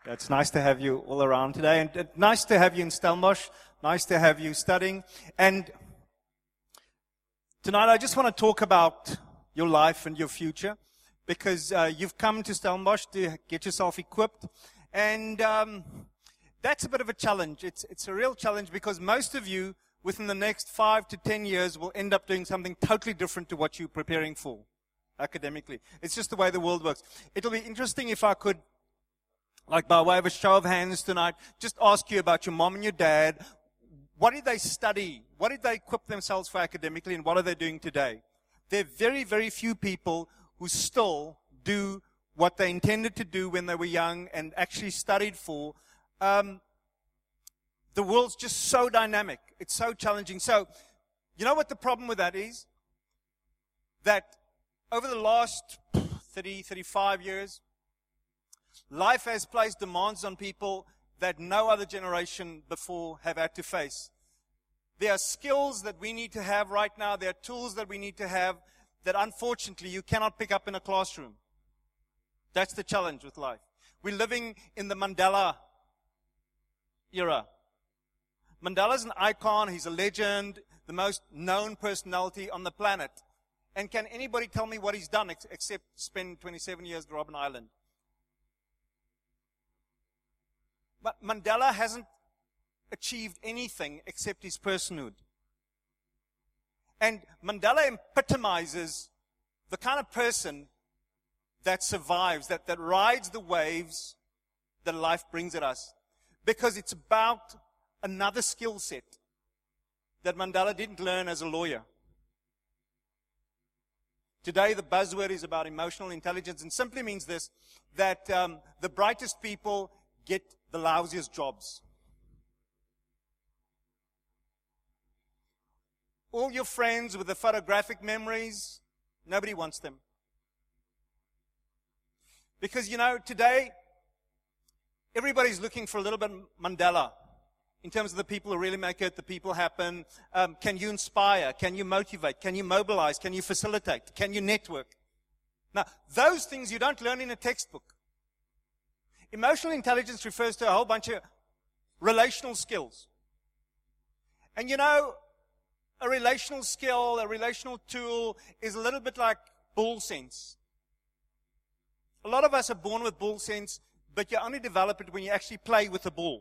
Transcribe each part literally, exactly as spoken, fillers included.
It's nice to have you all around today, and uh, nice to have you in Stellenbosch. Nice to have you studying. And tonight I just want to talk about your life and your future, because uh, you've come to Stellenbosch to get yourself equipped, and um, that's a bit of a challenge. It's it's a real challenge, because most of you, within the next five to ten years, will end up doing something totally different to what you're preparing for academically. It's just the way the world works. It'll be interesting if I could, like by way of a show of hands tonight, just ask you about your mom and your dad. What did they study? What did they equip themselves for academically, and what are they doing today? There are very, very few people who still do what they intended to do when they were young and actually studied for. Um, the world's just so dynamic. It's so challenging. So, you know what the problem with that is? That over the last thirty, thirty-five years, life has placed demands on people that no other generation before have had to face. There are skills that we need to have right now. There are tools that we need to have that unfortunately you cannot pick up in a classroom. That's the challenge with life. We're living in the Mandela era. Mandela's an icon. He's a legend, the most known personality on the planet. And can anybody tell me what he's done ex- except spend twenty-seven years at Robben Island? But Mandela hasn't achieved anything except his personhood. And Mandela epitomizes the kind of person that survives, that, that rides the waves that life brings at us. Because it's about another skill set that Mandela didn't learn as a lawyer. Today, the buzzword is about emotional intelligence, and simply means this, that um, the brightest people get the lousiest jobs. All your friends with the photographic memories, nobody wants them. Because, you know, today, everybody's looking for a little bit of Mandela in terms of the people who really make it, the people happen. Um, can you inspire? Can you motivate? Can you mobilize? Can you facilitate? Can you network? Now, those things you don't learn in a textbook. Emotional intelligence refers to a whole bunch of relational skills. And you know, a relational skill, a relational tool is a little bit like bull sense. A lot of us are born with bull sense, but you only develop it when you actually play with the bull.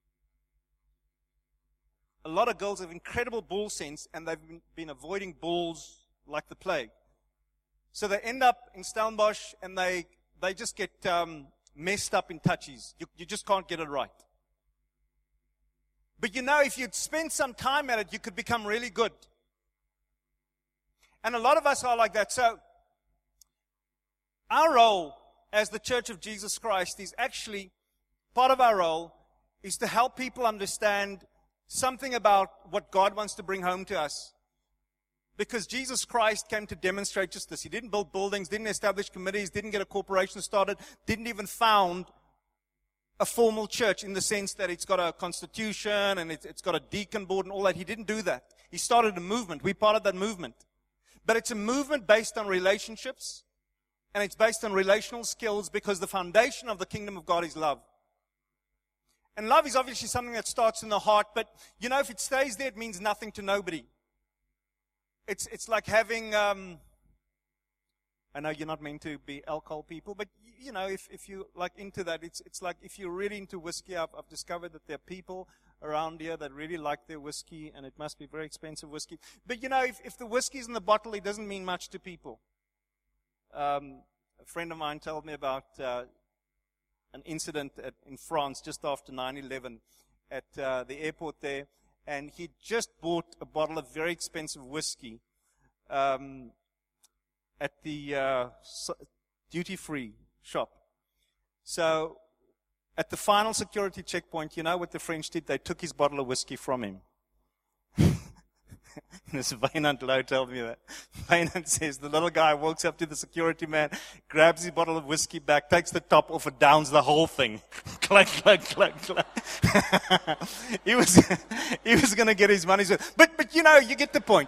A lot of girls have incredible bull sense, and they've been, been avoiding bulls like the plague. So they end up in Stellenbosch, and they they just get um, messed up in touchies. You, you just can't get it right. But you know, if you'd spend some time at it, you could become really good. And a lot of us are like that. So our role as the Church of Jesus Christ is actually, part of our role is to help people understand something about what God wants to bring home to us. Because Jesus Christ came to demonstrate just this. He didn't build buildings, didn't establish committees, didn't get a corporation started, didn't even found a formal church in the sense that it's got a constitution and it's, it's got a deacon board and all that. He didn't do that. He started a movement. We're part of that movement. But it's a movement based on relationships, and it's based on relational skills, because the foundation of the kingdom of God is love. And love is obviously something that starts in the heart, but you know, if it stays there, it means nothing to nobody. It's it's like having, um, I know you're not meant to be alcohol people, but you know, if, if you like into that, it's it's like if you're really into whiskey, I've, I've discovered that there are people around here that really like their whiskey, and it must be very expensive whiskey. But you know, if, if the whiskey's in the bottle, it doesn't mean much to people. Um, a friend of mine told me about uh, an incident at, in France just after nine eleven at uh, the airport there, and he just bought a bottle of very expensive whiskey um, at the uh, duty-free shop. So at the final security checkpoint, you know what the French did? They took his bottle of whiskey from him. This Wynand Lowe told me that. Wynand says the little guy walks up to the security man, grabs his bottle of whiskey back, takes the top off and downs the whole thing. Cluck, cluck, cluck, cluck. he was, he was going to get his money's worth. But, but you know, you get the point.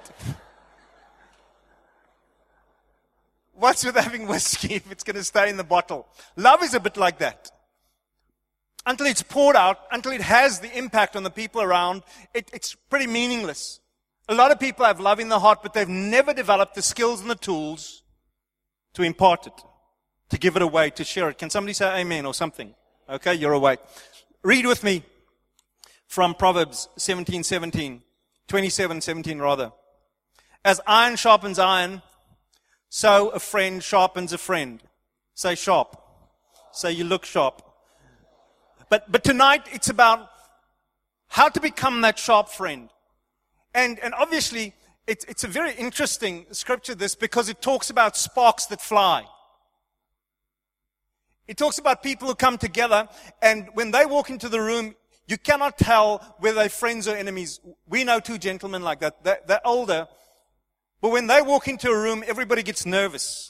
What's with having whiskey if it's going to stay in the bottle? Love is a bit like that. until it's poured out, until it has the impact on the people around, it, it's pretty meaningless. A lot of people have love in their heart, but they've never developed the skills and the tools to impart it, to give it away, to share it. Can somebody say amen or something? Okay, you're awake. Read with me from Proverbs seventeen seventeen, twenty-seven seventeen rather. As iron sharpens iron, so a friend sharpens a friend. Say sharp. Say you look sharp. But, but tonight it's about how to become that sharp friend. And, and obviously it's, it's a very interesting scripture, this, because it talks about sparks that fly. It talks about people who come together, and when they walk into the room, you cannot tell whether they're friends or enemies. We know two gentlemen like that. They're, they're older, but when they walk into a room, everybody gets nervous.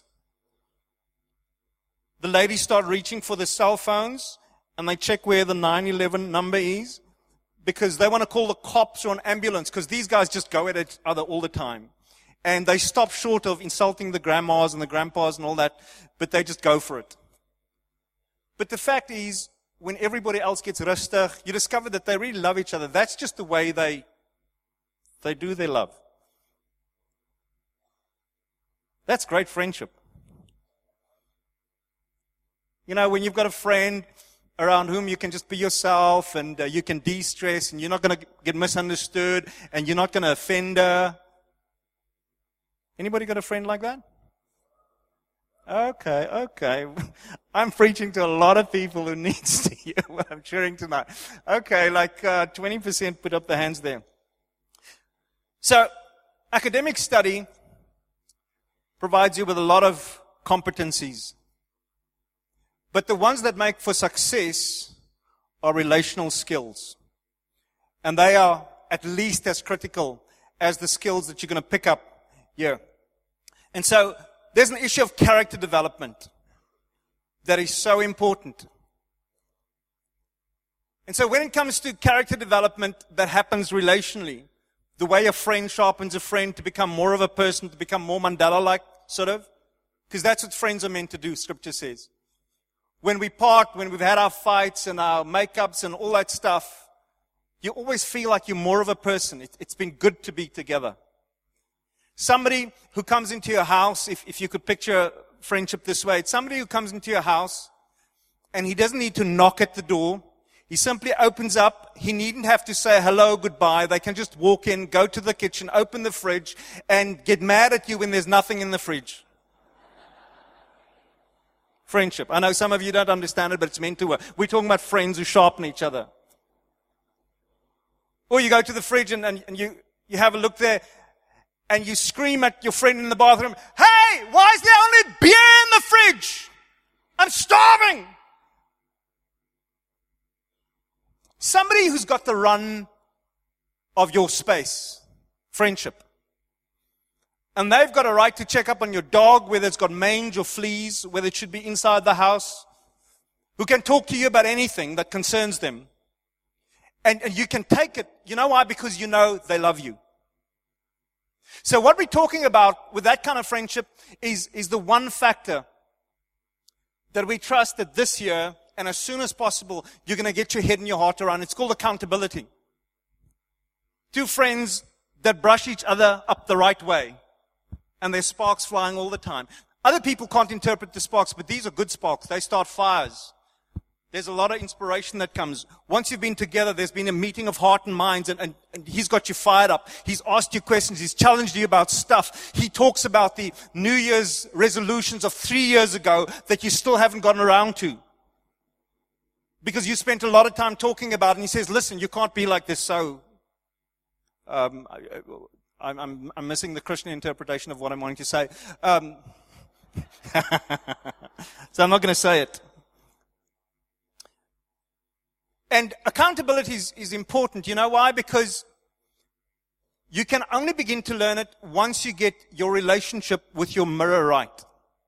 The ladies start reaching for their cell phones, and they check where the nine eleven number is, because they want to call the cops or an ambulance, because these guys just go at each other all the time. And they stop short of insulting the grandmas and the grandpas and all that, but they just go for it. But the fact is, when everybody else gets rustig, you discover that they really love each other. That's just the way they, they do their love. That's great friendship. You know, when you've got a friend around whom you can just be yourself, and uh, you can de-stress, and you're not going to get misunderstood, and you're not going to offend her. Anybody got a friend like that? Okay, okay. I'm preaching to a lot of people who needs to hear what I'm sharing tonight. Okay, like uh, twenty percent put up their hands there. So, academic study provides you with a lot of competencies. But the ones that make for success are relational skills. And they are at least as critical as the skills that you're going to pick up here. And so, there's an issue of character development that is so important. And so when it comes to character development that happens relationally, the way a friend sharpens a friend to become more of a person, to become more Mandela-like, sort of, because that's what friends are meant to do, Scripture says. When we part, when we've had our fights and our makeups and all that stuff, you always feel like you're more of a person. It, it's been good to be together. Somebody who comes into your house, if, if you could picture friendship this way, it's somebody who comes into your house and he doesn't need to knock at the door. He simply opens up. He needn't have to say hello, goodbye. They can just walk in, go to the kitchen, open the fridge, and get mad at you when there's nothing in the fridge. Friendship. I know some of you don't understand it, but it's meant to work. We're talking about friends who sharpen each other. Or you go to the fridge and, and, and you, you have a look there, and you scream at your friend in the bathroom, "Hey, why is there only beer in the fridge? I'm starving." Somebody who's got the run of your space, friendship. And they've got a right to check up on your dog, whether it's got mange or fleas, whether it should be inside the house, who can talk to you about anything that concerns them. And, and you can take it. You know why? Because you know they love you. So what we're talking about with that kind of friendship is, is the one factor that we trust that this year, and as soon as possible, you're going to get your head and your heart around. It's called accountability. Two friends that brush each other up the right way, and there's sparks flying all the time. Other people can't interpret the sparks, but these are good sparks. They start fires. There's a lot of inspiration that comes. Once you've been together, there's been a meeting of heart and minds, and, and, and he's got you fired up. He's asked you questions. He's challenged you about stuff. He talks about the New Year's resolutions of three years ago that you still haven't gotten around to. Because you spent a lot of time talking about it, and he says, listen, you can't be like this, so um, I, I'm, I'm missing the Christian interpretation of what I'm wanting to say. Um, so I'm not going to say it. And accountability is, is important. You know why? Because you can only begin to learn it once you get your relationship with your mirror right.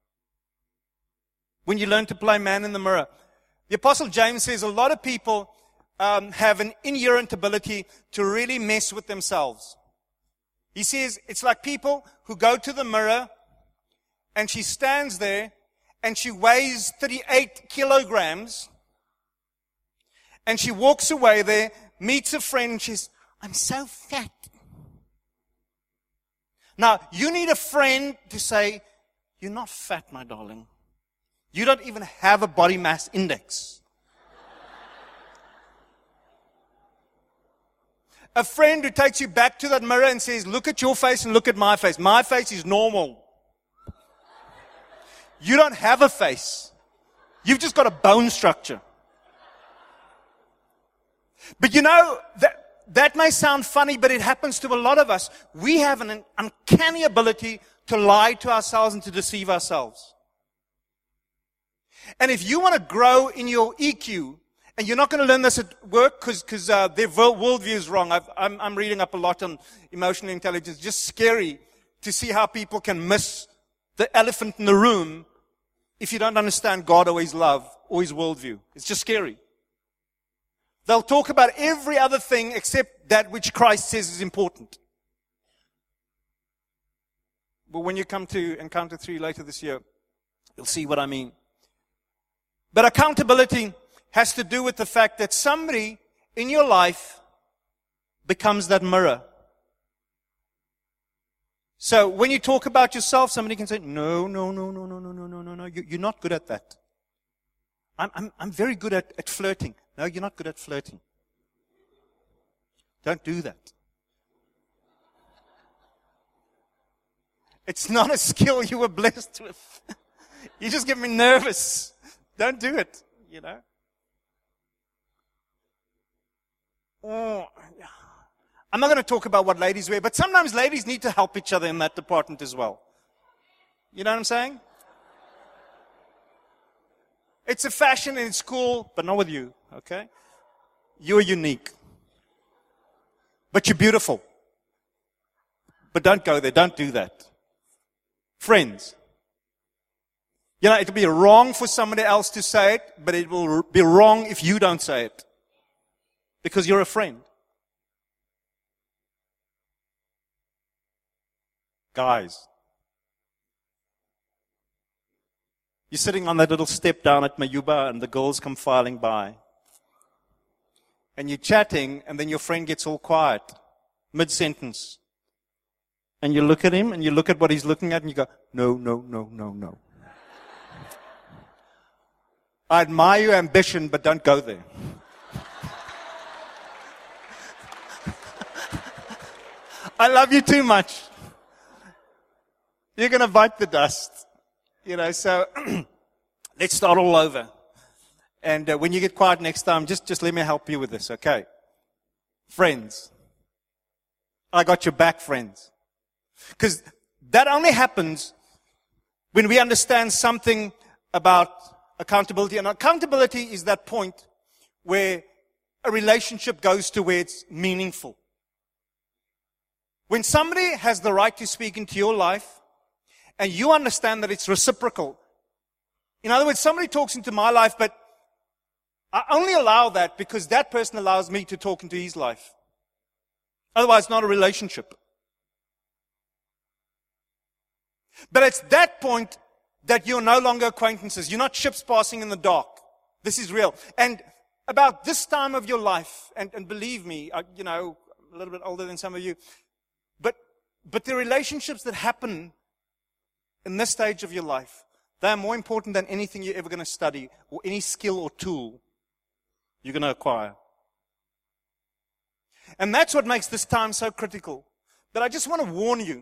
When you learn to play man in the mirror. The Apostle James says a lot of people um, have an inherent ability to really mess with themselves. He says it's like people who go to the mirror and she stands there and she weighs thirty-eight kilograms. And she walks away there, meets a friend, and she's, I'm so fat. Now, you need a friend to say, you're not fat, my darling. You don't even have a body mass index. A friend who takes you back to that mirror and says, look at your face and look at my face. My face is normal. You don't have a face. You've just got a bone structure. But you know, that, that may sound funny, but it happens to a lot of us. We have an uncanny ability to lie to ourselves and to deceive ourselves. And if you want to grow in your E Q, and you're not going to learn this at work because because uh, their worldview is wrong. I've, I'm, I'm reading up a lot on emotional intelligence. It's just scary to see how people can miss the elephant in the room if you don't understand God or His love or His worldview. It's just scary. They'll talk about every other thing except that which Christ says is important. But when you come to Encounter three later this year, you'll see what I mean. But accountability has to do with the fact that somebody in your life becomes that mirror. So when you talk about yourself, somebody can say, no, no, no, no, no, no, no, no, no, no, you're not good at that. I'm, I'm, I'm very good at, at flirting. No, you're not good at flirting. Don't do that. It's not a skill you were blessed with. You just get me nervous. Don't do it, you know. Oh, I'm not going to talk about what ladies wear, but sometimes ladies need to help each other in that department as well. You know what I'm saying? It's a fashion and it's cool, but not with you, okay? You're unique. But you're beautiful. But don't go there. Don't do that. Friends. You know, it'll be wrong for somebody else to say it, but it will be wrong if you don't say it. Because you're a friend. Guys. You're sitting on that little step down at Mayuba and the girls come filing by. And you're chatting and then your friend gets all quiet. Mid-sentence. And you look at him and you look at what he's looking at and you go, no, no, no, no, no. I admire your ambition, but don't go there. I love you too much. You're going to bite the dust. You know, so let's start all over. And uh, when you get quiet next time, just, just let me help you with this, okay? Friends. I got your back, friends. Because that only happens when we understand something about accountability. And accountability is that point where a relationship goes to where it's meaningful. When somebody has the right to speak into your life, and you understand that it's reciprocal. In other words, somebody talks into my life, but I only allow that because that person allows me to talk into his life. Otherwise, it's not a relationship. But it's that point that you're no longer acquaintances. You're not ships passing in the dark. This is real. And about this time of your life, and, and believe me, I, you know, a little bit older than some of you, but but the relationships that happen in this stage of your life, they are more important than anything you're ever going to study or any skill or tool you're going to acquire. And that's what makes this time so critical. But I just want to warn you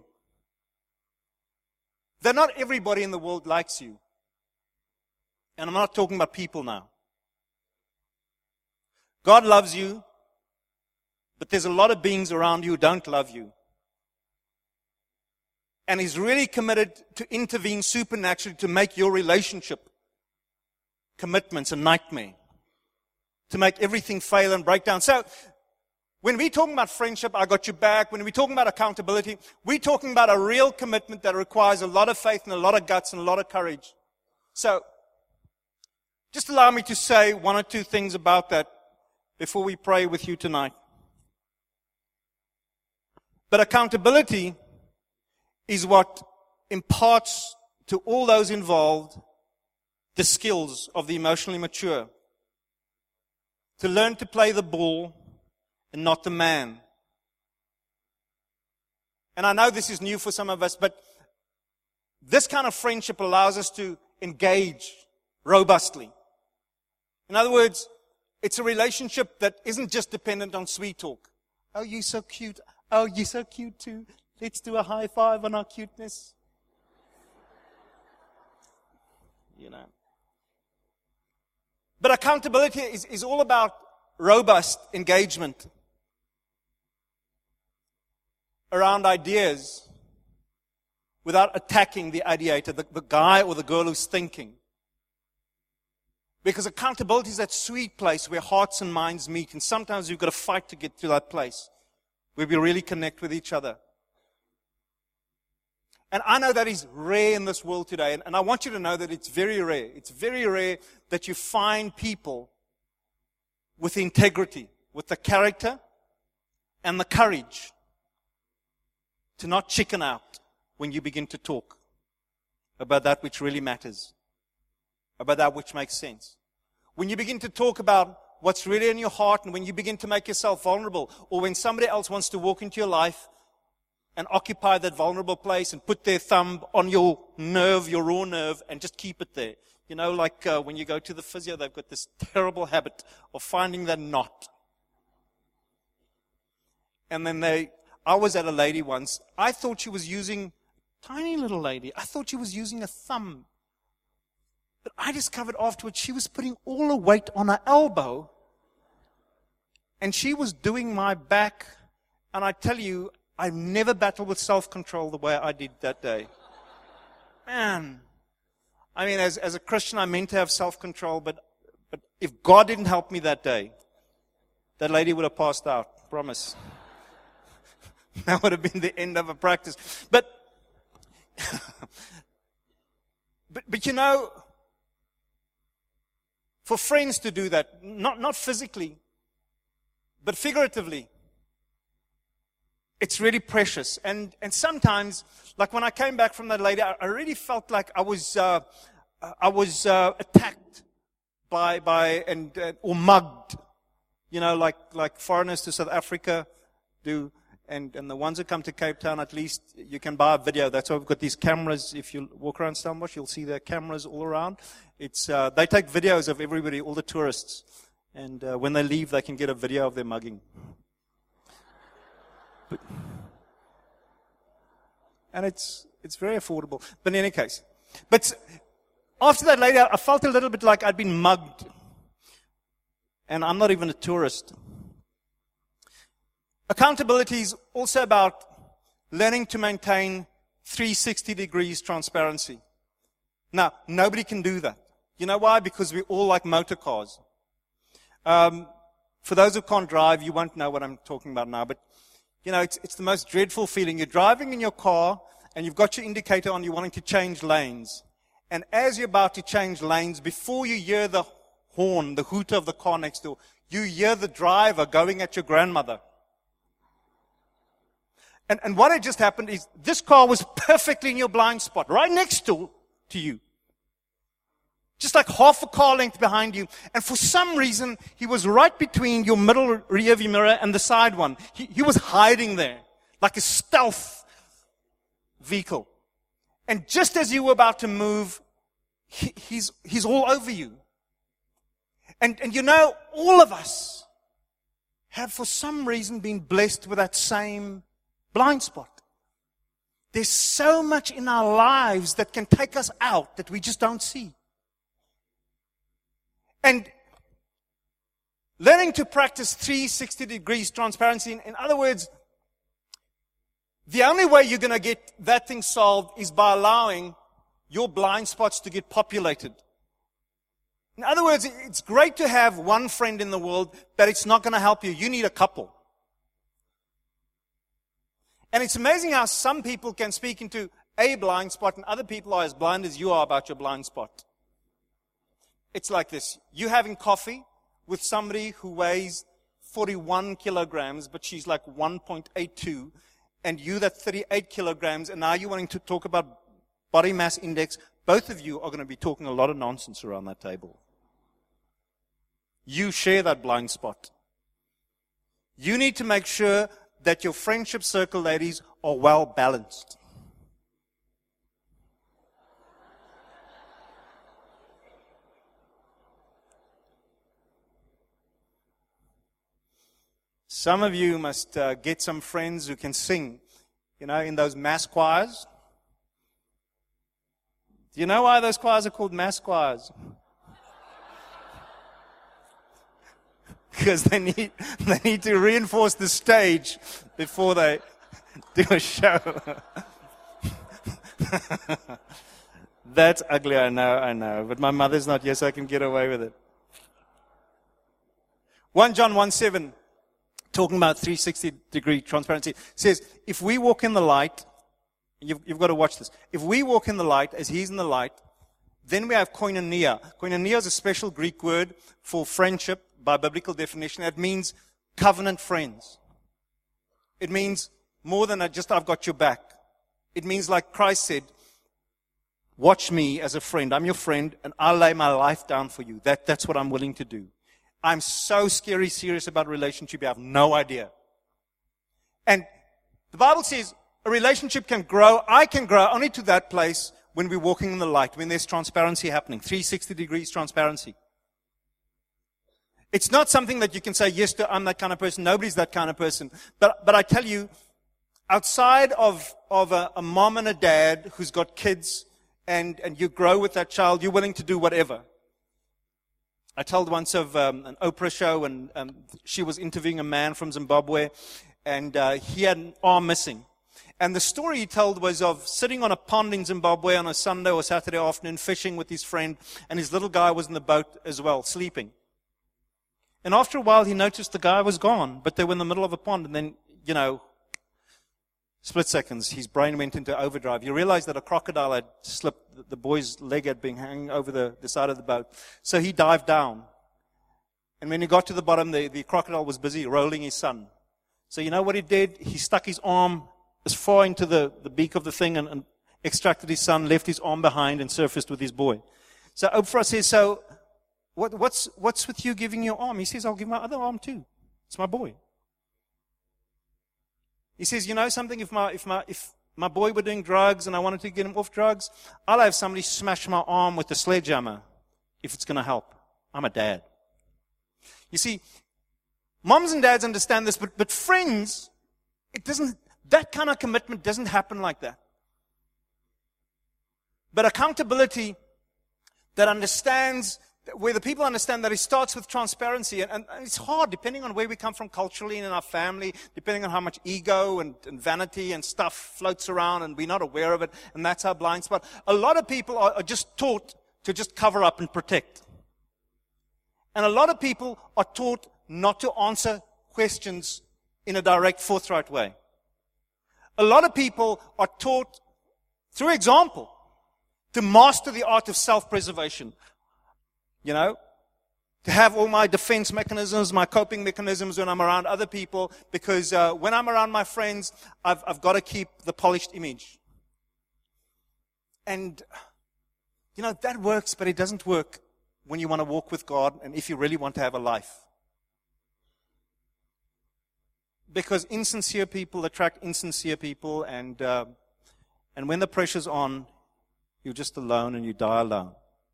that not everybody in the world likes you. And I'm not talking about people now. God loves you, but there's a lot of beings around you who don't love you. And He's really committed to intervene supernaturally to make your relationship commitments a nightmare. To make everything fail and break down. So, when we're talking about friendship, I got your back. When we're talking about accountability, we're talking about a real commitment that requires a lot of faith and a lot of guts and a lot of courage. So, just allow me to say one or two things about that before we pray with you tonight. But accountability is what imparts to all those involved the skills of the emotionally mature to learn to play the ball and not the man. And I know this is new for some of us, but this kind of friendship allows us to engage robustly. In other words, it's a relationship that isn't just dependent on sweet talk. Oh, you're so cute. Oh, you're so cute too. Let's do a high five on our cuteness. You know. But accountability is, is all about robust engagement around ideas without attacking the ideator, the, the guy or the girl who's thinking. Because accountability is that sweet place where hearts and minds meet, and sometimes you've got to fight to get to that place where we really connect with each other. And I know that is rare in this world today, and, and I want you to know that it's very rare. It's very rare that you find people with integrity, with the character and the courage to not chicken out when you begin to talk about that which really matters, about that which makes sense. When you begin to talk about what's really in your heart, and when you begin to make yourself vulnerable, or when somebody else wants to walk into your life and occupy that vulnerable place and put their thumb on your nerve, your raw nerve, and just keep it there. You know, like uh, when you go to the physio, they've got this terrible habit of finding that knot. And then they, I was at a lady once, I thought she was using, tiny little lady, I thought she was using a thumb. But I discovered afterwards she was putting all the weight on her elbow, and she was doing my back, and I tell you, I've never battled with self-control the way I did that day. Man. I mean, as, as a Christian, I meant to have self-control, but, but if God didn't help me that day, that lady would have passed out. Promise. That would have been the end of a practice. But, but, but you know, for friends to do that, not, not physically, but figuratively, it's really precious. And, and sometimes, like when I came back from that lady, I, I really felt like I was, uh, I was, uh, attacked by, by, and, uh, or mugged. You know, like, like foreigners to South Africa do. And, and the ones that come to Cape Town, at least you can buy a video. That's why we've got these cameras. If you walk around Stellenbosch, you'll see there are cameras all around. It's, uh, they take videos of everybody, all the tourists. And, uh, when they leave, they can get a video of their mugging. But, and it's it's very affordable. But in any case. But after that lady, I felt a little bit like I'd been mugged. And I'm not even a tourist. Accountability is also about learning to maintain three hundred sixty degrees transparency. Now, nobody can do that. You know why? Because we all like motor cars. Um, for those who can't drive, you won't know what I'm talking about now, but you know, it's, it's the most dreadful feeling. You're driving in your car, and you've got your indicator on, you're wanting to change lanes. And as you're about to change lanes, before you hear the horn, the hooter of the car next door, you hear the driver going at your grandmother. And, and what had just happened is, this car was perfectly in your blind spot, right next to, to you. Just like half a car length behind you. And for some reason, he was right between your middle rear view mirror and the side one. He, he was hiding there, like a stealth vehicle. And just as you were about to move, he, he's, he's all over you. And, and you know, all of us have for some reason been blessed with that same blind spot. There's so much in our lives that can take us out that we just don't see. And learning to practice three hundred sixty degrees transparency, in, in other words, the only way you're going to get that thing solved is by allowing your blind spots to get populated. In other words, it's great to have one friend in the world, but it's not going to help you. You need a couple. And it's amazing how some people can speak into a blind spot and other people are as blind as you are about your blind spot. It's like this. You're having coffee with somebody who weighs forty-one kilograms, but she's like one point eight two, and you that thirty-eight kilograms, and now you're wanting to talk about body mass index. Both of you are going to be talking a lot of nonsense around that table. you share that blind spot. You need to make sure that your friendship circle, ladies, are well balanced. Some of you must uh, get some friends who can sing, you know, in those mass choirs. Do you know why those choirs are called mass choirs? Because they need they need to reinforce the stage before they do a show. That's ugly, I know, I know. But my mother's not here, so I can get away with it. First John one seven, talking about three sixty degree transparency, says, if we walk in the light, you've, you've got to watch this. If we walk in the light as he's in the light, then we have koinonia. Koinonia is a special Greek word for friendship by biblical definition. It means covenant friends. It means more than a just I've got your back. It means, like Christ said, watch me as a friend. I'm your friend, and I'll lay my life down for you. That, that's what I'm willing to do. I'm so scary serious about relationship, you have no idea. And the Bible says a relationship can grow, I can grow only to that place when we're walking in the light, when there's transparency happening, three sixty degrees transparency. It's not something that you can say, yes, I'm that kind of person. Nobody's that kind of person. But, but I tell you, outside of, of a, a mom and a dad who's got kids, and, and you grow with that child, you're willing to do whatever. I told once of um, an Oprah show, and um, she was interviewing a man from Zimbabwe, and uh, he had an arm missing. And the story he told was of sitting on a pond in Zimbabwe on a Sunday or Saturday afternoon, fishing with his friend, and his little guy was in the boat as well, sleeping. And after a while, he noticed the guy was gone, but they were in the middle of a pond, and then, you know, split seconds, his brain went into overdrive. You realize that a crocodile had slipped, the boy's leg had been hanging over the, the side of the boat. So he dived down. And when he got to the bottom, the, the crocodile was busy rolling his son. So you know what he did? He stuck his arm as far into the, the beak of the thing and, and extracted his son, left his arm behind, and surfaced with his boy. So Oprah says, so what, what's, what's with you giving your arm? He says, I'll give my other arm too. It's my boy. He says, you know something, if my, if my, if my boy were doing drugs and I wanted to get him off drugs, I'll have somebody smash my arm with a sledgehammer if it's going to help. I'm a dad. You see, moms and dads understand this, but, but friends, it doesn't, that kind of commitment doesn't happen like that. But accountability that understands, where the people understand that it starts with transparency, and, and it's hard depending on where we come from culturally and in our family, depending on how much ego and, and vanity and stuff floats around and we're not aware of it, and that's our blind spot. A lot of people are, are just taught to just cover up and protect. And a lot of people are taught not to answer questions in a direct, forthright way. A lot of people are taught, through example, to master the art of self-preservation. You know, to have all my defense mechanisms, my coping mechanisms when I'm around other people, because uh, when I'm around my friends, I've, I've got to keep the polished image. And, you know, that works, but it doesn't work when you want to walk with God and if you really want to have a life. Because insincere people attract insincere people, and uh, and when the pressure's on, you're just alone and you die alone.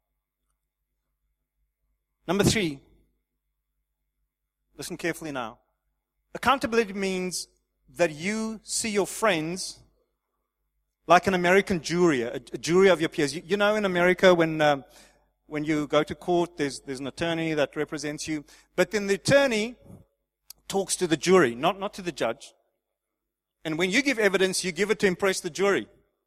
Number three, listen carefully now. Accountability means that you see your friends like an American jury, a, a jury of your peers. You, you know, in America, when um, when you go to court, there's there's an attorney that represents you, but then the attorney talks to the jury, not not to the judge. And when you give evidence, you give it to impress the jury.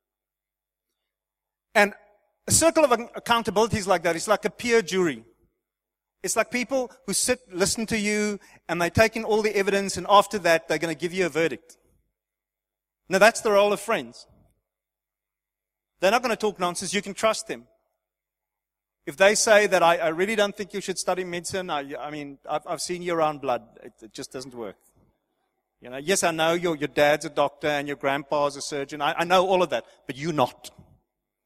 And a circle of accountability is like that. It's like a peer jury. It's like people who sit, listen to you, and they take in all the evidence, and after that, they're going to give you a verdict. Now, that's the role of friends. They're not going to talk nonsense. You can trust them. If they say that, I, I really don't think you should study medicine, I, I mean, I've, I've seen you around blood. It, it just doesn't work. You know, yes, I know your, your dad's a doctor and your grandpa's a surgeon. I, I know all of that, but you're not.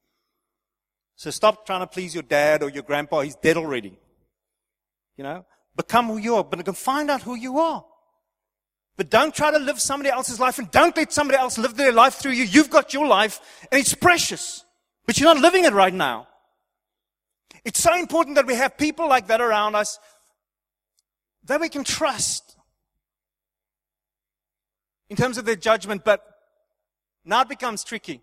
So stop trying to please your dad or your grandpa. He's dead already. You know, become who you are, but find out who you are. But don't try to live somebody else's life, and don't let somebody else live their life through you. You've got your life, and it's precious, but you're not living it right now. It's so important that we have people like that around us that we can trust in terms of their judgment, but now it becomes tricky.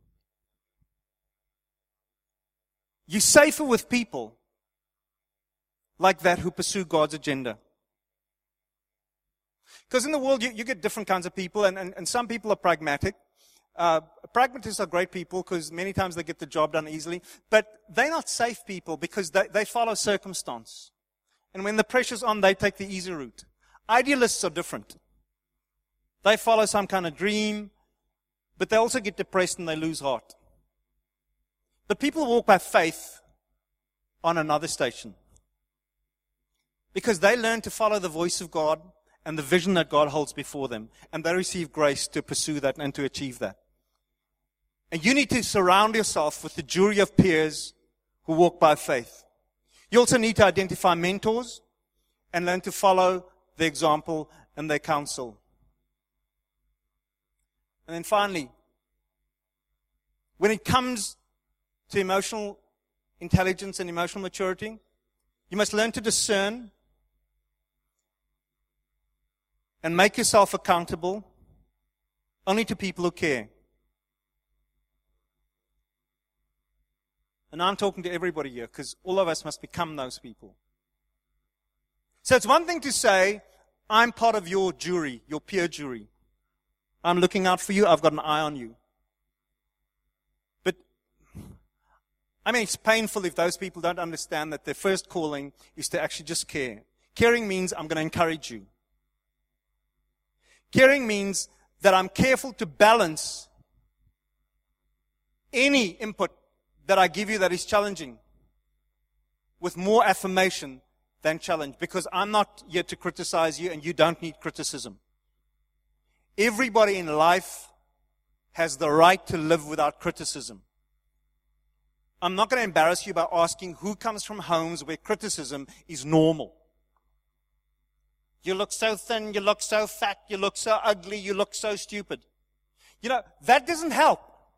You're safer with people like that who pursue God's agenda. Because in the world, you, you get different kinds of people, and, and, and some people are pragmatic. Uh, pragmatists are great people because many times they get the job done easily. But they're not safe people because they, they follow circumstance. And when the pressure's on, they take the easy route. Idealists are different. They follow some kind of dream, but they also get depressed and they lose heart. But people who walk by faith on another station, because they learn to follow the voice of God and the vision that God holds before them, and they receive grace to pursue that and to achieve that. And you need to surround yourself with the jury of peers who walk by faith. You also need to identify mentors and learn to follow their example and their counsel. And then finally, when it comes to emotional intelligence and emotional maturity, you must learn to discern and make yourself accountable only to people who care. And I'm talking to everybody here because all of us must become those people. So it's one thing to say, I'm part of your jury, your peer jury. I'm looking out for you. I've got an eye on you. But, I mean, it's painful if those people don't understand that their first calling is to actually just care. Caring means I'm going to encourage you. Caring means that I'm careful to balance any input that I give you that is challenging with more affirmation than challenge, because I'm not here to criticize you and you don't need criticism. Everybody in life has the right to live without criticism. I'm not going to embarrass you by asking who comes from homes where criticism is normal. You look so thin, you look so fat, you look so ugly, you look so stupid. You know, that doesn't help.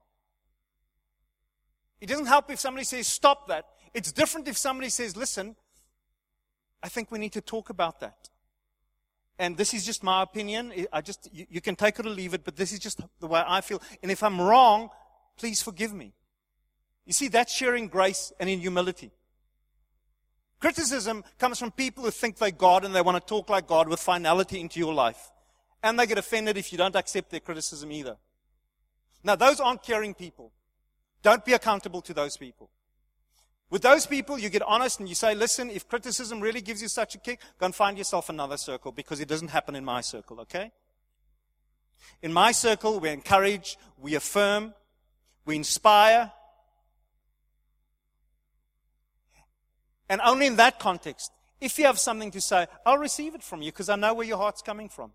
It doesn't help if somebody says, stop that. It's different if somebody says, listen, I think we need to talk about that. And this is just my opinion. I just, you, you can take it or leave it, but this is just the way I feel. And if I'm wrong, please forgive me. You see, that's sharing grace and in humility. Criticism comes from people who think they're God and they want to talk like God with finality into your life. And they get offended if you don't accept their criticism either. Now, those aren't caring people. Don't be accountable to those people. With those people, you get honest and you say, listen, if criticism really gives you such a kick, go and find yourself another circle, because it doesn't happen in my circle, okay? In my circle, we encourage, we affirm, we inspire. And only in that context, if you have something to say, I'll receive it from you because I know where your heart's coming from.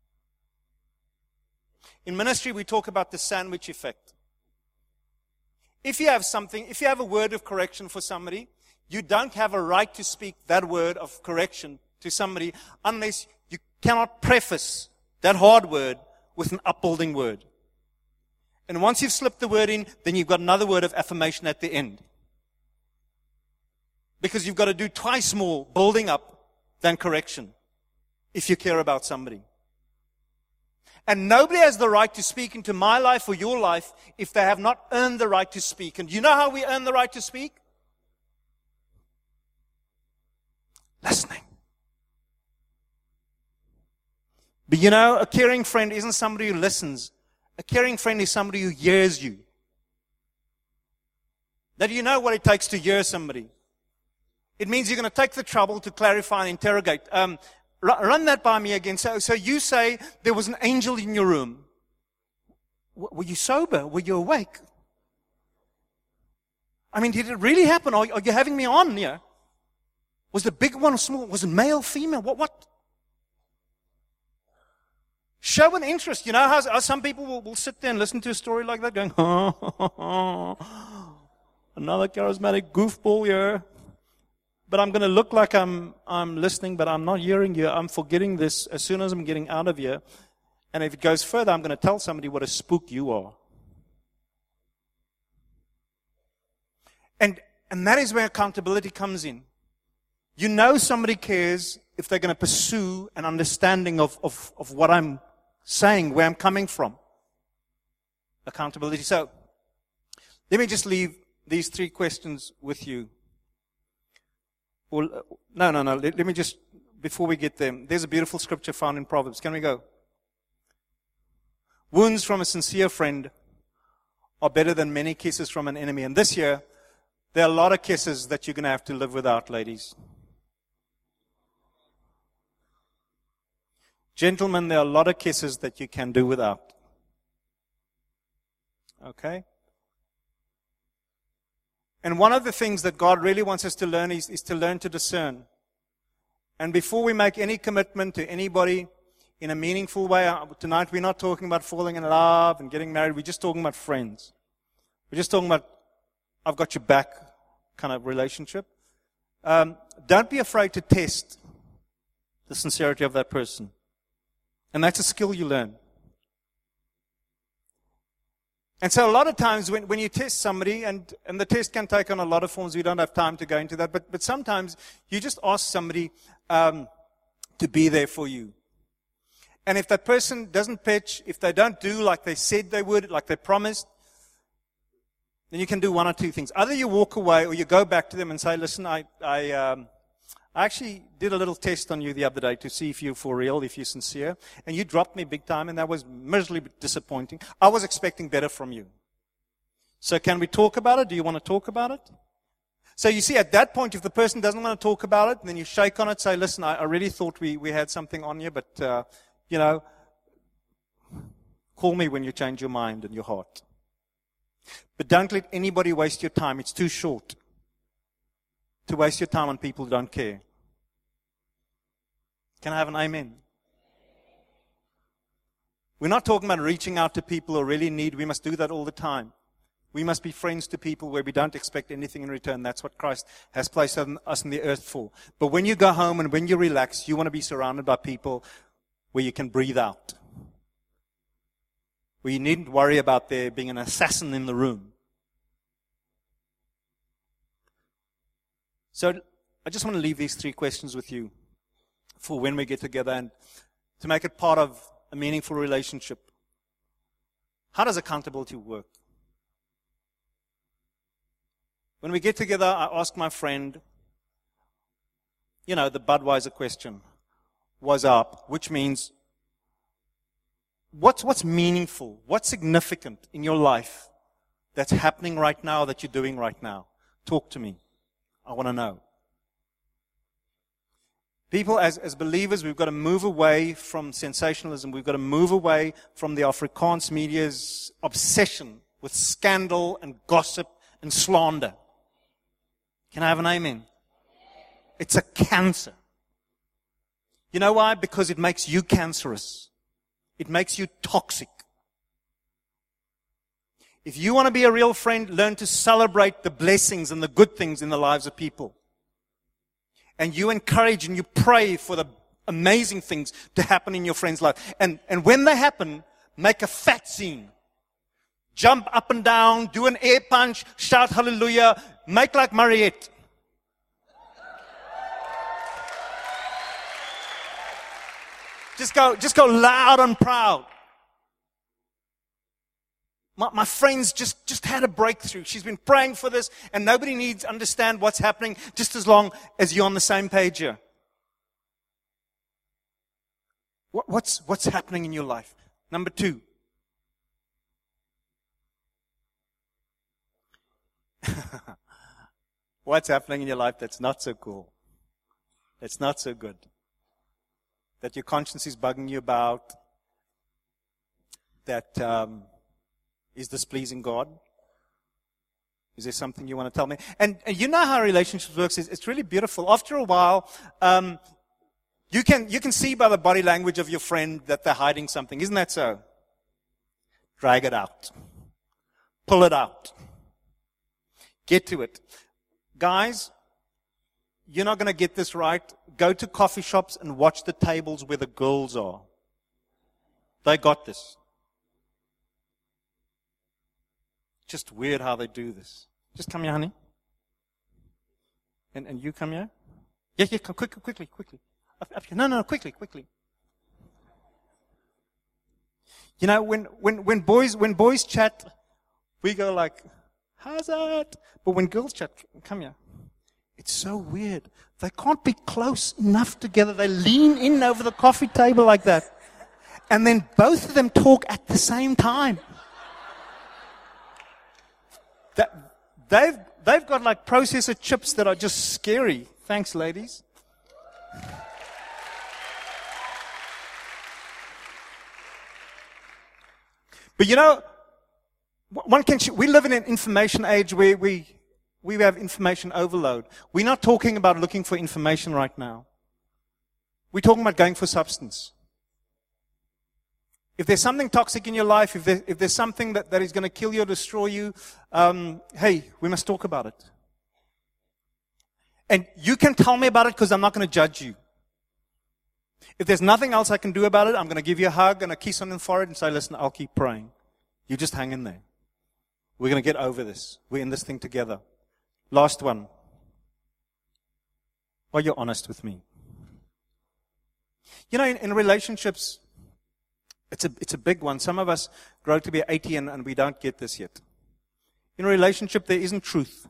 In ministry, we talk about the sandwich effect. If you have something, if you have a word of correction for somebody, you don't have a right to speak that word of correction to somebody unless you cannot preface that hard word with an upbuilding word. And once you've slipped the word in, then you've got another word of affirmation at the end. Because you've got to do twice more building up than correction if you care about somebody. And nobody has the right to speak into my life or your life if they have not earned the right to speak. And do you know how we earn the right to speak? Listening. But you know, a caring friend isn't somebody who listens. A caring friend is somebody who hears you. Now, do you know what it takes to hear somebody? It means you're going to take the trouble to clarify and interrogate. Um, run that by me again. So, so you say there was an angel in your room. W- were you sober? Were you awake? I mean, did it really happen? Are, are you having me on here? Was it big one or small? Was it male, female? What? What? Show an interest. You know how, how some people will, will sit there and listen to a story like that going, oh, another charismatic goofball here. but I'm going to look like I'm I'm listening, but I'm not hearing you. I'm forgetting this as soon as I'm getting out of here. And if it goes further, I'm going to tell somebody what a spook you are. And and that is where accountability comes in. You know somebody cares if they're going to pursue an understanding of, of, of what I'm saying, where I'm coming from. Accountability. So, let me just leave these three questions with you. Well, no, no, no. Let, let me just, before we get there, there's a beautiful scripture found in Proverbs. Can we go? Wounds from a sincere friend are better than many kisses from an enemy. And this year, there are a lot of kisses that you're going to have to live without, ladies. Gentlemen, there are a lot of kisses that you can do without. Okay? And one of the things that God really wants us to learn is, is to learn to discern. And before we make any commitment to anybody in a meaningful way, tonight we're not talking about falling in love and getting married. We're just talking about friends. We're just talking about, I've got your back kind of relationship. Um, don't be afraid to test the sincerity of that person. And that's a skill you learn. And so a lot of times when, when you test somebody, and, and the test can take on a lot of forms, we don't have time to go into that, but, but sometimes you just ask somebody um, to be there for you. And if that person doesn't pitch, if they don't do like they said they would, like they promised, then you can do one or two things. Either you walk away or you go back to them and say, listen, I, I, um, I actually did a little test on you the other day to see if you're for real, if you're sincere. And you dropped me big time, and that was miserably disappointing. I was expecting better from you. So can we talk about it? Do you want to talk about it? So you see, at that point, if the person doesn't want to talk about it, then you shake on it, say, listen, I, I really thought we, we had something on you, but, uh, you know, call me when you change your mind and your heart. But don't let anybody waste your time. It's too short to waste your time on people who don't care. Can I have an amen? We're not talking about reaching out to people who really need. We must do that all the time. We must be friends to people where we don't expect anything in return. That's what Christ has placed us in the earth for. But when you go home and when you relax, you want to be surrounded by people where you can breathe out. Where you needn't worry about there being an assassin in the room. So I just want to leave these three questions with you for when we get together and to make it part of a meaningful relationship. How does accountability work? When we get together, I ask my friend, you know, the Budweiser question, what's up? Which means, what's, what's meaningful? What's significant in your life that's happening right now, that you're doing right now? Talk to me. I want to know. People, as, as believers, we've got to move away from sensationalism. We've got to move away from the Afrikaans media's obsession with scandal and gossip and slander. Can I have an amen? It's a cancer. You know why? Because it makes you cancerous. It makes you toxic. If you want to be a real friend, learn to celebrate the blessings and the good things in the lives of people. And you encourage and you pray for the amazing things to happen in your friend's life. And, and when they happen, make a fat scene. Jump up and down, do an air punch, shout hallelujah, make like Mariette. Just go, just go loud and proud. My, my friend's just, just had a breakthrough. She's been praying for this, and nobody needs to understand what's happening just as long as you're on the same page here. What, what's, what's happening in your life? Number two. What's happening in your life that's not so cool? That's not so good. That your conscience is bugging you about. That um, is displeasing God. Is there something you want to tell me? And, and you know how relationships works. It's, it's really beautiful. After a while, um, you can you can see by the body language of your friend that they're hiding something. Isn't that so? Drag it out. Pull it out. Get to it. Guys, you're not going to get this right. Go to coffee shops and watch the tables where the girls are. They got this. Just weird how they do this. Just come here, honey. And and you come here. Yeah, yeah, come quickly, quickly, quickly. Up, up here. No, no, quickly, quickly. You know, when, when, when boys when boys chat, we go like, how's that? But when girls chat, come here. It's so weird. They can't be close enough together. They lean in over the coffee table like that. And then both of them talk at the same time. That, they've, they've got like processor chips that are just scary. Thanks, ladies. But you know, one can, we live in an information age where we, we have information overload. We're not talking about looking for information right now. We're talking about going for substance. If there's something toxic in your life, if, there, if there's something that, that is going to kill you or destroy you, um, hey, we must talk about it. And you can tell me about it because I'm not going to judge you. If there's nothing else I can do about it, I'm going to give you a hug and a kiss on the forehead and say, listen, I'll keep praying. You just hang in there. We're going to get over this. We're in this thing together. Last one. Are you honest with me? You know, in, in relationships, it's a, it's a big one. Some of us grow to be eighty and, and we don't get this yet. In a relationship, there isn't truth.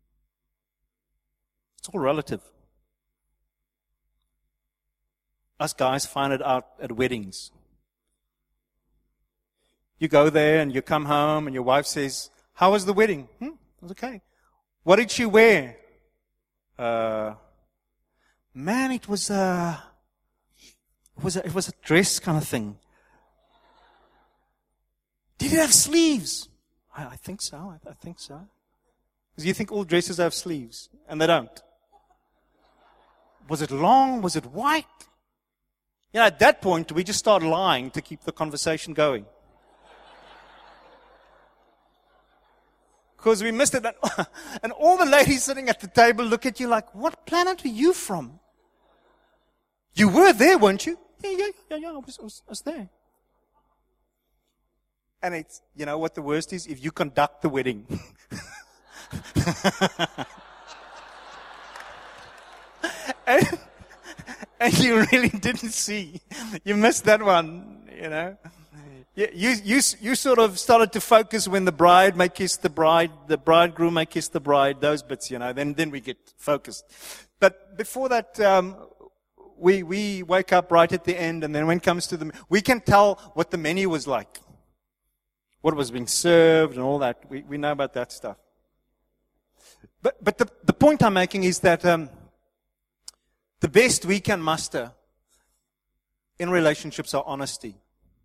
It's all relative. Us guys find it out at weddings. You go there and you come home and your wife says, how was the wedding? Hmm, it was okay. What did she wear? Uh, man, it was a, it was a, it was a dress kind of thing. Did it have sleeves? I, I think so. I, I think so. Because you think all dresses have sleeves, and they don't. Was it long? Was it white? You know, at that point, we just start lying to keep the conversation going. Because we missed it. And all the ladies sitting at the table look at you like, what planet are you from? You were there, weren't you? Yeah, yeah, yeah, yeah, I was, I was, I was there. And it's, you know what the worst is? If you conduct the wedding. and, and you really didn't see. You missed that one, you know. You, you, you, you sort of started to focus when the bride may kiss the bride, the bridegroom may kiss the bride, those bits, you know, then, then we get focused. But before that, um, we, we wake up right at the end, and then when it comes to the, we can tell what the menu was like. What was being served and all that. We, we know about that stuff. But, but the, the point I'm making is that, um, the best we can muster in relationships are honesty.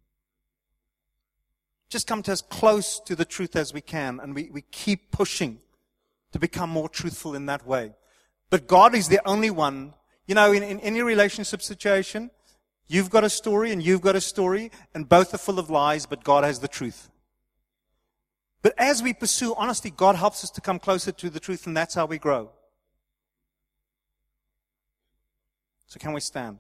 Just come to as close to the truth as we can, and we, we keep pushing to become more truthful in that way. But God is the only one, you know, in, in any relationship situation, you've got a story and you've got a story, and both are full of lies, but God has the truth. But as we pursue honesty, God helps us to come closer to the truth, and that's how we grow. So can we stand?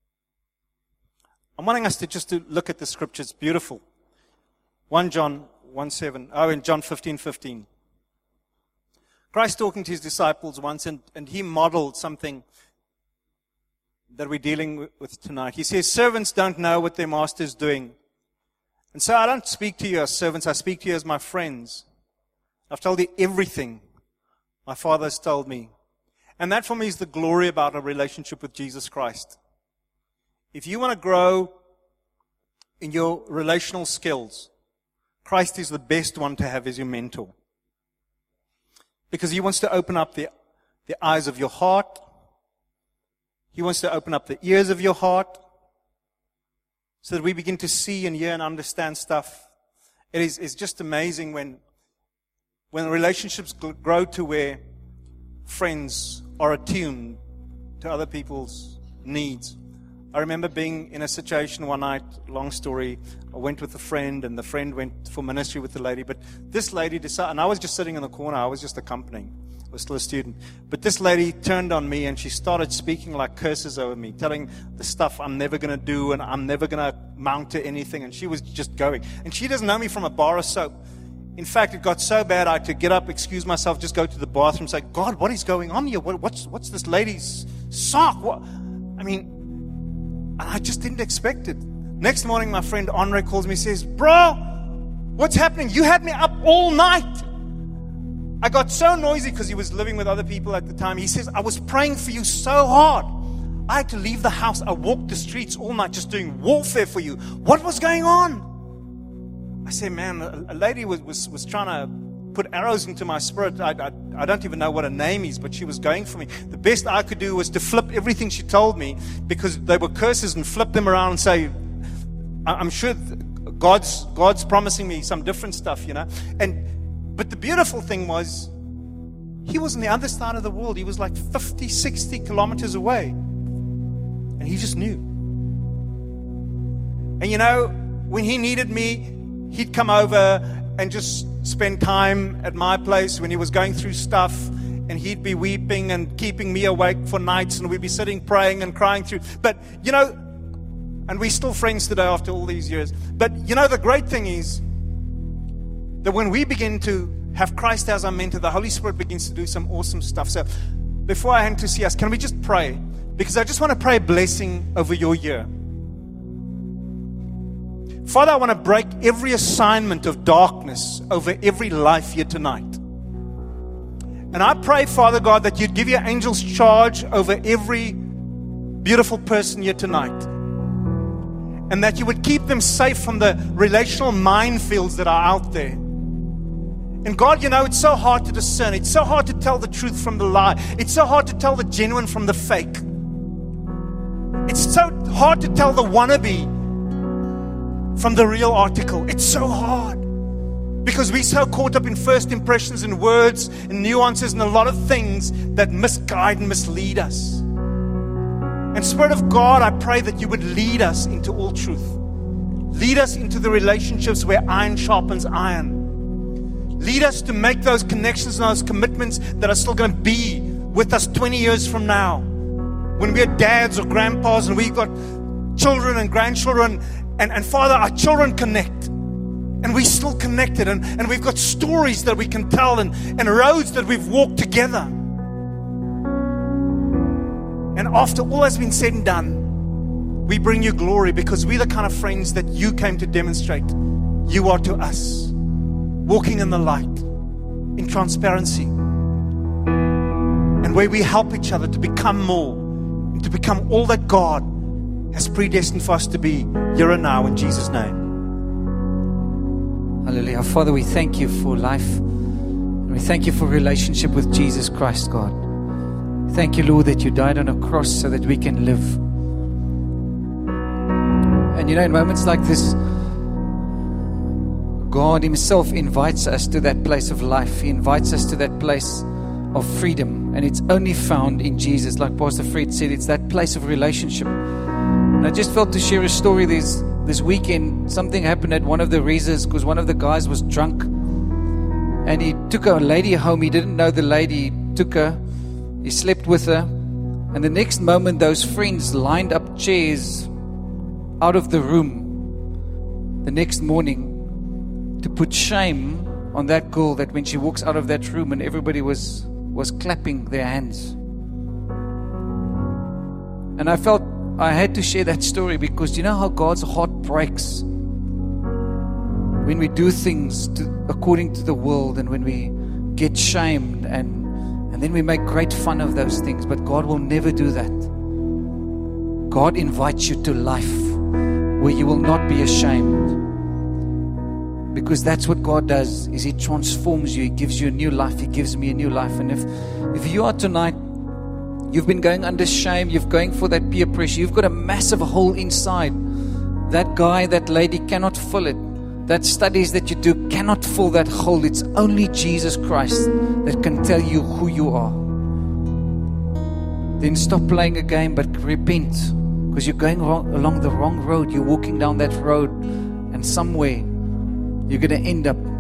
I'm wanting us to just to look at the scriptures. Beautiful. First John one seven. Oh, in John fifteen fifteen. Christ talking to his disciples once, and, and he modeled something that we're dealing with tonight. He says, servants don't know what their master is doing. And so I don't speak to you as servants, I speak to you as my friends. I've told you everything my Father has told me. And that for me is the glory about a relationship with Jesus Christ. If you want to grow in your relational skills, Christ is the best one to have as your mentor. Because he wants to open up the, the eyes of your heart. He wants to open up the ears of your heart, so that we begin to see and hear and understand stuff. It is it's just amazing when, when relationships grow to where friends are attuned to other people's needs. I remember being in a situation one night, long story, I went with a friend, and the friend went for ministry with the lady, but this lady decided, and I was just sitting in the corner, I was just accompanying. I was still a student. But this lady turned on me and she started speaking like curses over me, telling the stuff I'm never going to do and I'm never going to mount to anything. And she was just going. And she doesn't know me from a bar of soap. In fact, it got so bad I had to get up, excuse myself, just go to the bathroom and say, God, what is going on here? What, what's, what's this lady's sock? What? I mean, and I just didn't expect it. Next morning, my friend Andre calls me and says, bro, what's happening? You had me up all night. I got so noisy because he was living with other people at the time. He says, I was praying for you so hard. I had to leave the house. I walked the streets all night just doing warfare for you. What was going on? I said, man, a, a lady was, was, was trying to put arrows into my spirit. I, I, I don't even know what her name is, but she was going for me. The best I could do was to flip everything she told me because they were curses and flip them around and say, I'm sure God's, God's promising me some different stuff, you know. And But the beautiful thing was, he was on the other side of the world. He was like fifty, sixty kilometers away. And he just knew. And you know, when he needed me, he'd come over and just spend time at my place when he was going through stuff. And he'd be weeping and keeping me awake for nights. And we'd be sitting praying and crying through. But, you know, and we're still friends today after all these years. But, you know, the great thing is, that when we begin to have Christ as our mentor, the Holy Spirit begins to do some awesome stuff. So before I hand to C S, can we just pray? Because I just want to pray a blessing over your year. Father, I want to break every assignment of darkness over every life here tonight. And I pray, Father God, that you'd give your angels charge over every beautiful person here tonight. And that you would keep them safe from the relational minefields that are out there. And God, you know, it's so hard to discern. It's so hard to tell the truth from the lie. It's so hard to tell the genuine from the fake. It's so hard to tell the wannabe from the real article. It's so hard. Because we're so caught up in first impressions and words and nuances and a lot of things that misguide and mislead us. And Spirit of God, I pray that you would lead us into all truth. Lead us into the relationships where iron sharpens iron. Lead us to make those connections and those commitments that are still going to be with us twenty years from now. When we're dads or grandpas and we've got children and grandchildren. And, and Father, our children connect. And we're still connected. And, and we've got stories that we can tell and, and roads that we've walked together. And after all has been said and done, we bring you glory because we're the kind of friends that you came to demonstrate you are to us. Walking in the light, in transparency, and where we help each other to become more, and to become all that God has predestined for us to be here and now, in Jesus' name. Hallelujah. Father, we thank you for life, and we thank you for relationship with Jesus Christ, God. Thank you, Lord, that you died on a cross so that we can live. And you know, in moments like this, God himself invites us to that place of life. He invites us to that place of freedom. And it's only found in Jesus. Like Pastor Fred said, it's that place of relationship. And I just felt to share a story this, this weekend. Something happened at one of the reasons because one of the guys was drunk. And he took a lady home. He didn't know the lady. He took her. He slept with her. And the next moment, those friends lined up chairs out of the room the next morning to put shame on that girl, that when she walks out of that room and everybody was was clapping their hands. And I felt I had to share that story because you know how God's heart breaks when we do things to, according to the world, and when we get shamed and and then we make great fun of those things. But God will never do that. God invites you to life where you will not be ashamed. Because that's what God does, is He transforms you. He gives you a new life. He gives me a new life. And if, if you are tonight, you've been going under shame, you're going for that peer pressure, you've got a massive hole inside. That guy, that lady cannot fill it. That studies that you do cannot fill that hole. It's only Jesus Christ that can tell you who you are. Then stop playing a game, but repent. Because you're going wrong, along the wrong road. You're walking down that road, and somewhere you're going to end up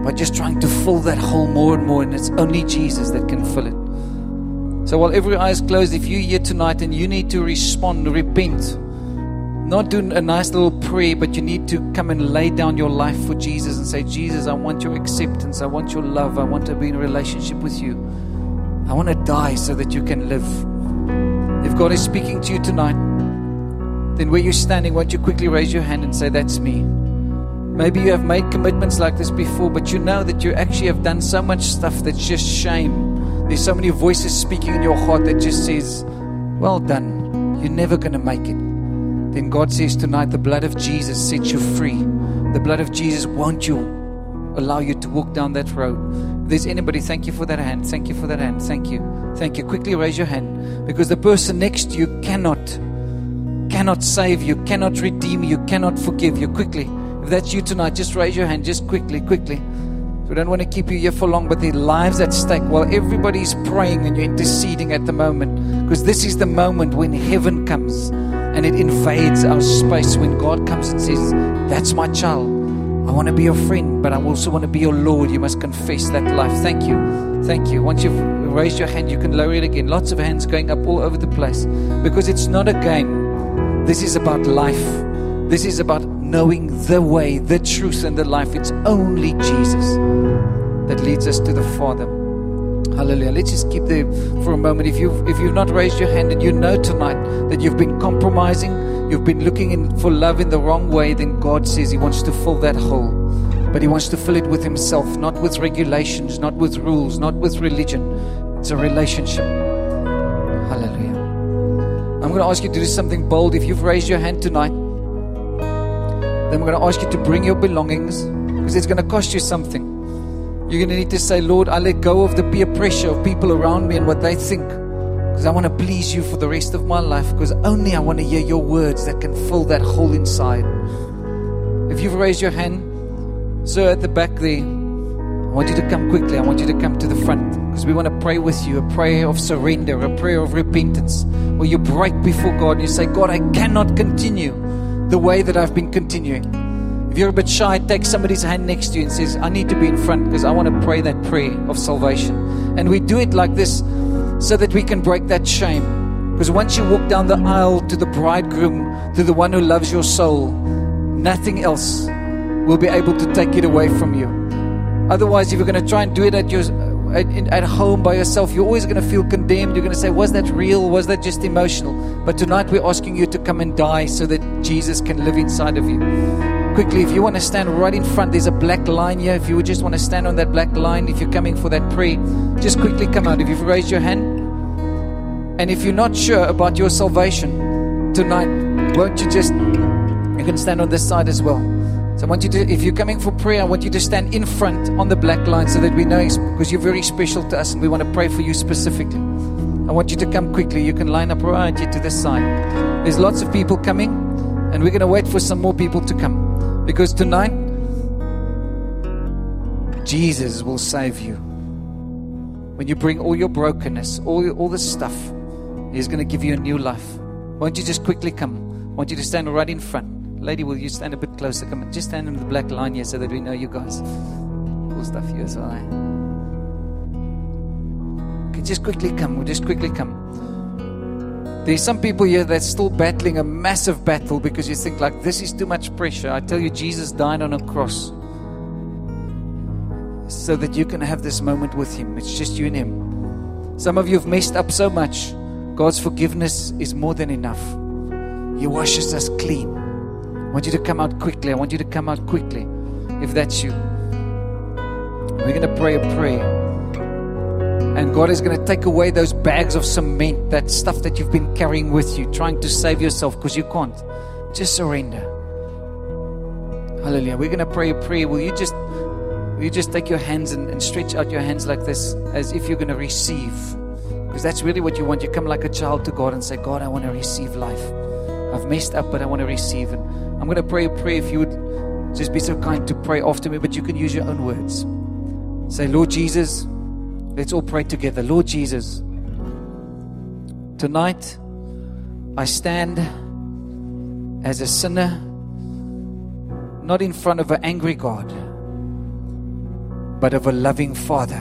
by just trying to fill that hole more and more, and it's only Jesus that can fill it. So while every eye is closed, if you're here tonight and you need to respond, repent, not do a nice little prayer, but you need to come and lay down your life for Jesus and say, Jesus, I want your acceptance. I want your love. I want to be in a relationship with you. I want to die so that you can live. If God is speaking to you tonight, then where you're standing, why don't you quickly raise your hand and say, that's me. Maybe you have made commitments like this before, but you know that you actually have done so much stuff that's just shame. There's so many voices speaking in your heart that just says, well done. You're never going to make it. Then God says tonight, the blood of Jesus sets you free. The blood of Jesus won't you allow you to walk down that road. If there's anybody, thank you for that hand. Thank you for that hand. Thank you. Thank you. Quickly raise your hand, because the person next to you cannot, cannot save you, cannot redeem you, cannot forgive you. Quickly. If that's you tonight, just raise your hand. Just quickly, quickly. We don't want to keep you here for long, but their lives at stake while everybody's praying and you're interceding at the moment, because this is the moment when heaven comes and it invades our space, when God comes and says, that's my child. I want to be your friend, but I also want to be your Lord. You must confess that life. Thank you. Thank you. Once you've raised your hand, you can lower it again. Lots of hands going up all over the place, because it's not a game. This is about life. This is about knowing the way, the truth, and the life. It's only Jesus that leads us to the Father. Hallelujah. Let's just keep there for a moment. If you've, if you've not raised your hand and you know tonight that you've been compromising, you've been looking in for love in the wrong way, then God says He wants to fill that hole. But He wants to fill it with Himself, not with regulations, not with rules, not with religion. It's a relationship. Hallelujah. I'm going to ask you to do something bold. If you've raised your hand tonight, then we're going to ask you to bring your belongings, because it's going to cost you something. You're going to need to say, Lord, I let go of the peer pressure of people around me and what they think, because I want to please you for the rest of my life, because only I want to hear your words that can fill that hole inside. If you've raised your hand, sir, at the back there, I want you to come quickly. I want you to come to the front, because we want to pray with you, a prayer of surrender, a prayer of repentance, where you break before God and you say, God, I cannot continue the way that I've been continuing. If you're a bit shy, take somebody's hand next to you and says, I need to be in front because I want to pray that prayer of salvation. And we do it like this so that we can break that shame. Because once you walk down the aisle to the bridegroom, to the one who loves your soul, nothing else will be able to take it away from you. Otherwise, if you're going to try and do it at your at, at home by yourself, you're always going to feel condemned. You're going to say, was that real? Was that just emotional? But tonight we're asking you to come and die so that Jesus can live inside of you. Quickly, if you want to stand right in front, there's a black line here. If you would just want to stand on that black line, if you're coming for that prayer, just quickly come out. If you've raised your hand, and if you're not sure about your salvation tonight, won't you just, you can stand on this side as well. So I want you to, if you're coming for prayer, I want you to stand in front on the black line so that we know, because you're very special to us and we want to pray for you specifically. I want you to come quickly. You can line up right here to this side. There's lots of people coming, and we're going to wait for some more people to come. Because tonight, Jesus will save you. When you bring all your brokenness, all, your, all this stuff, He's going to give you a new life. Won't you just quickly come? I want you to stand right in front. Lady, will you stand a bit closer? Come on, just stand in the black line here so that we know you guys. Cool stuff here as well. Eh? Okay, just quickly come. We'll just quickly come. There's some people here that's still battling a massive battle because you think like, this is too much pressure. I tell you, Jesus died on a cross so that you can have this moment with Him. It's just you and Him. Some of you have messed up so much. God's forgiveness is more than enough. He washes us clean. I want you to come out quickly. I want you to come out quickly if that's you. We're going to pray a prayer. And God is going to take away those bags of cement, that stuff that you've been carrying with you, trying to save yourself because you can't. Just surrender. Hallelujah. We're going to pray a prayer. Will you just, will you just take your hands and, and stretch out your hands like this as if you're going to receive? Because that's really what you want. You come like a child to God and say, God, I want to receive life. I've messed up, but I want to receive. And I'm going to pray a prayer. If you would just be so kind to pray after me, but you can use your own words. Say, Lord Jesus, let's all pray together. Lord Jesus, tonight I stand as a sinner, not in front of an angry God, but of a loving Father.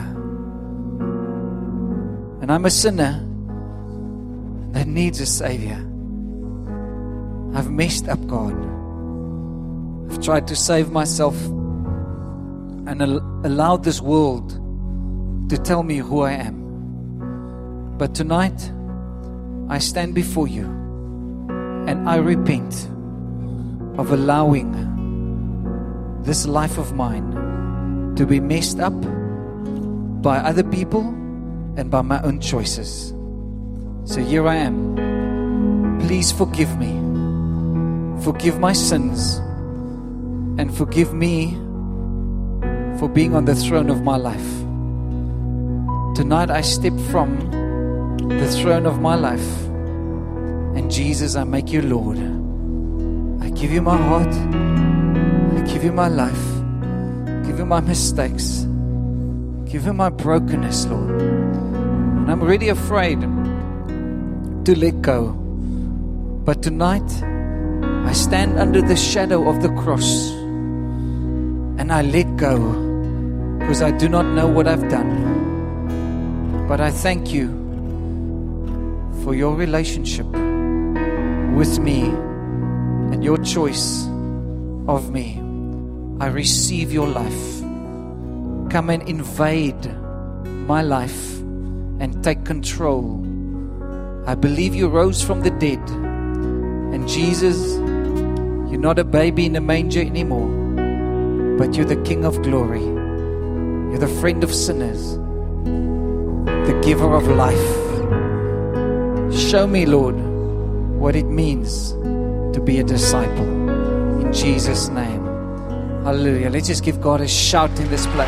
And I'm a sinner that needs a Savior. I've messed up, God. I've tried to save myself and al- allowed this world to tell me who I am. But tonight, I stand before you and I repent of allowing this life of mine to be messed up by other people and by my own choices. So here I am. Please forgive me. Forgive my sins and forgive me for being on the throne of my life. Tonight I step from the throne of my life, and Jesus, I make you Lord. I give you my heart. I give you my life. Give you my mistakes. Give you my brokenness, Lord. And I'm really afraid to let go. But tonight, I stand under the shadow of the cross and I let go because I do not know what I've done. But I thank you for your relationship with me and your choice of me. I receive your life. Come and invade my life and take control. I believe you rose from the dead. And Jesus, you're not a baby in a manger anymore, but you're the King of glory. You're the friend of sinners, the giver of life. Show me, Lord, what it means to be a disciple. In Jesus' name. Hallelujah. Let's just give God a shout in this place.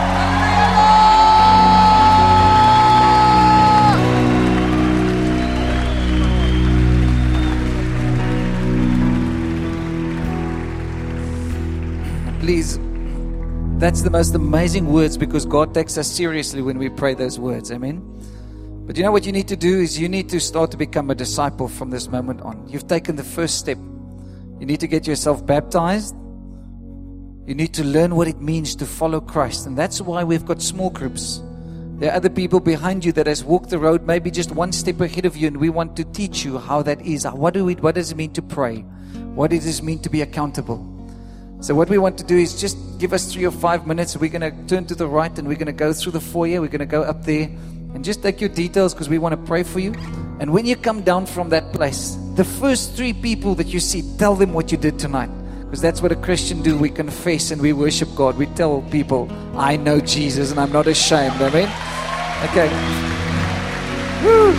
Please, that's the most amazing words, because God takes us seriously when we pray those words. Amen. But you know what you need to do is you need to start to become a disciple from this moment on. You've taken the first step. You need to get yourself baptized. You need to learn what it means to follow Christ. And that's why we've got small groups. There are other people behind you that has walked the road maybe just one step ahead of you, and we want to teach you how that is. What do we, what does it mean to pray? What does it mean to be accountable? So what we want to do is just give us three or five minutes. We're going to turn to the right and we're going to go through the foyer. We're going to go up there and just take your details because we want to pray for you. And when you come down from that place, the first three people that you see, tell them what you did tonight. Because that's what a Christian do. We confess and we worship God. We tell people, I know Jesus and I'm not ashamed. Amen? Okay. Woo.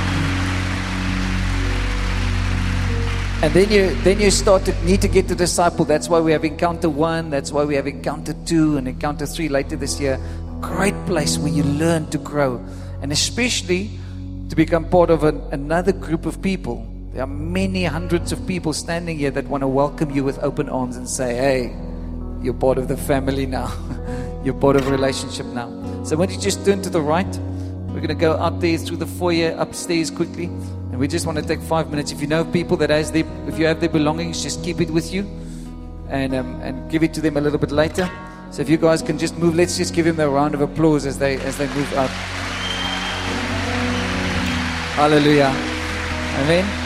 And then you then you start to need to get to disciple. That's why we have encounter one. That's why we have encounter two and encounter three later this year. Great place where you learn to grow. And especially to become part of an, another group of people. There are many hundreds of people standing here that want to welcome you with open arms and say, hey, you're part of the family now. You're part of a relationship now. So why don't you just turn to the right? We're going to go out there through the foyer, upstairs quickly. And we just want to take five minutes. If you know people that has their, if you have their belongings, just keep it with you. And um, and give it to them a little bit later. So if you guys can just move, let's just give them a round of applause as they as they move out. Hallelujah. Amen.